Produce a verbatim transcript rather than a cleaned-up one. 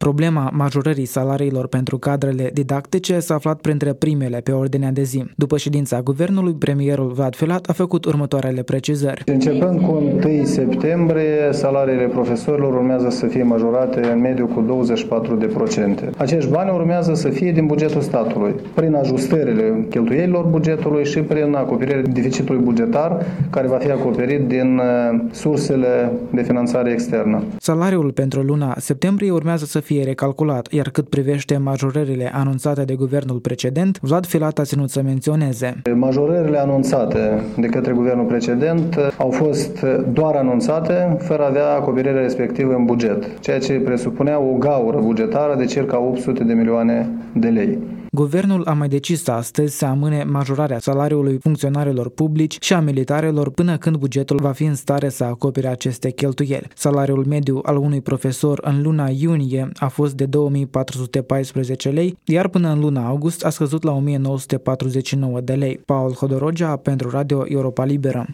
Problema majorării salariilor pentru cadrele didactice s-a aflat printre primele pe ordinea de zi. După ședința guvernului, premierul Vlad Filat a făcut următoarele precizări. Începând cu întâi septembrie, salariile profesorilor urmează să fie majorate în mediu cu douăzeci și patru de procente. Acești bani urmează să fie din bugetul statului, prin ajustările cheltuielilor bugetului și prin acoperirea deficitului bugetar, care va fi acoperit din sursele de finanțare externă. Salariul pentru luna septembrie urmează să fie recalculat, iar cât privește majorările anunțate de guvernul precedent, Vlad Filat a ținut să menționeze. Majorările anunțate de către guvernul precedent au fost doar anunțate, fără a avea acoperirea respectivă în buget, ceea ce presupunea o gaură bugetară de circa opt sute de milioane de lei. Guvernul a mai decis astăzi să amâne majorarea salariului funcționarilor publici și a militarilor până când bugetul va fi în stare să acopere aceste cheltuieli. Salariul mediu al unui profesor în luna iunie a fost de două mii patru sute paisprezece lei, iar până în luna august a scăzut la o mie nouă sute patruzeci și nouă de lei. Paul Hodorogea pentru Radio Europa Liberă.